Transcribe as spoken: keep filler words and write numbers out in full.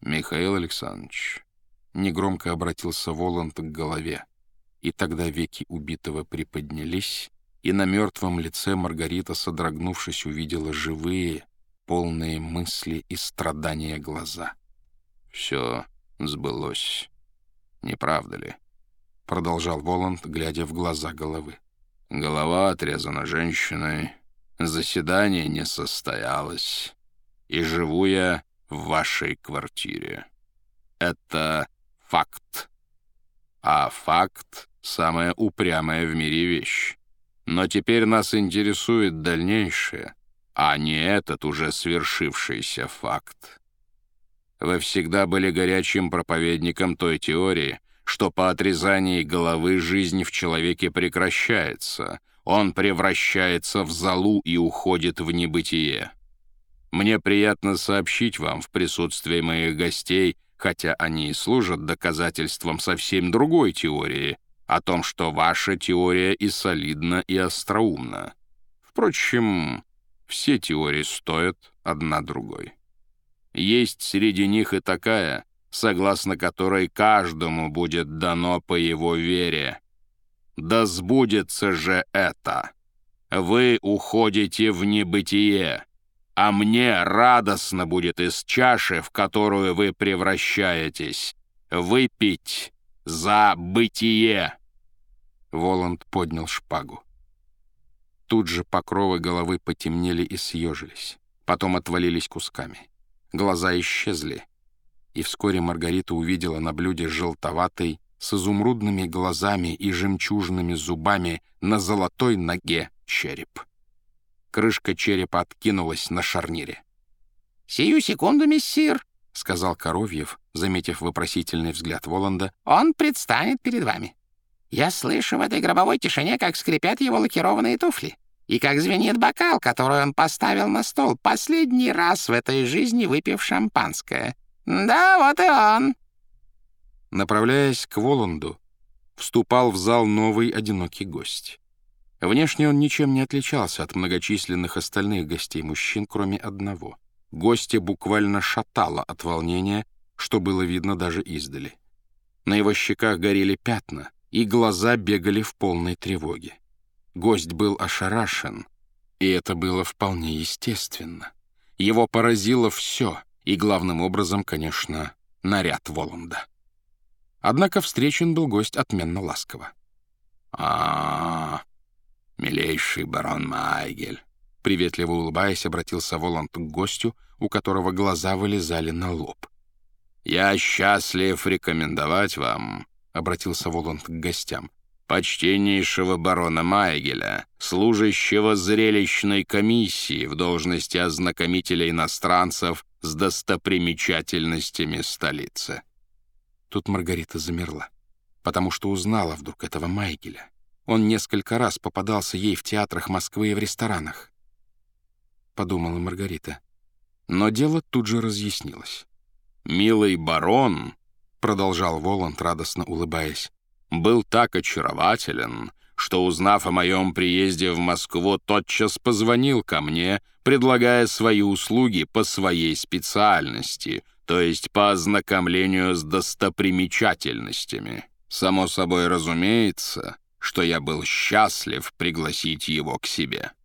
«Михаил Александрович», — негромко обратился Воланд к голове, и тогда веки убитого приподнялись, и на мертвом лице Маргарита, содрогнувшись, увидела живые, полные мысли и страдания глаза. «Все сбылось, не правда ли?» — продолжал Воланд, глядя в глаза головы. «Голова отрезана женщиной, заседание не состоялось, и живу я в вашей квартире. Это факт. А факт — самая упрямая в мире вещь. Но теперь нас интересует дальнейшее, а не этот уже свершившийся факт. Вы всегда были горячим проповедником той теории, что по отрезании головы жизнь в человеке прекращается, он превращается в золу и уходит в небытие. Мне приятно сообщить вам в присутствии моих гостей, хотя они и служат доказательством совсем другой теории, о том, что ваша теория и солидна, и остроумна. Впрочем, все теории стоят одна другой. Есть среди них и такая, согласно которой каждому будет дано по его вере. Да сбудется же это! Вы уходите в небытие, а мне радостно будет из чаши, в которую вы превращаетесь, выпить за бытие!» Воланд поднял шпагу. Тут же покровы головы потемнели и съежились, потом отвалились кусками. Глаза исчезли, и вскоре Маргарита увидела на блюде желтоватый, с изумрудными глазами и жемчужными зубами на золотой ноге череп. Крышка черепа откинулась на шарнире. «Сию секунду, мессир», — сказал Коровьев, заметив вопросительный взгляд Воланда. «Он предстанет перед вами. Я слышу в этой гробовой тишине, как скрипят его лакированные туфли, и как звенит бокал, который он поставил на стол, последний раз в этой жизни выпив шампанское. Да, вот и он». Направляясь к Воланду, вступал в зал новый одинокий гость. Внешне он ничем не отличался от многочисленных остальных гостей-мужчин, кроме одного. Гостя буквально шатало от волнения, что было видно даже издали. На его щеках горели пятна, и глаза бегали в полной тревоге. Гость был ошарашен, и это было вполне естественно. Его поразило все, и главным образом, конечно, наряд Воланда. Однако встречен был гость отменно ласково. «А, милейший барон Майгель», — приветливо улыбаясь, обратился Воланд к гостю, у которого глаза вылезали на лоб. «Я счастлив рекомендовать вам», — обратился Воланд к гостям, «почтеннейшего барона Майгеля, служащего зрелищной комиссии в должности ознакомителя иностранцев с достопримечательностями столицы». Тут Маргарита замерла, потому что узнала вдруг этого Майгеля. Он несколько раз попадался ей в театрах Москвы и в ресторанах. Подумала Маргарита. Но дело тут же разъяснилось. «Милый барон», — продолжал Воланд, радостно улыбаясь, «был так очарователен, что, узнав о моем приезде в Москву, тотчас позвонил ко мне, предлагая свои услуги по своей специальности, то есть по ознакомлению с достопримечательностями. Само собой разумеется, что я был счастлив пригласить его к себе.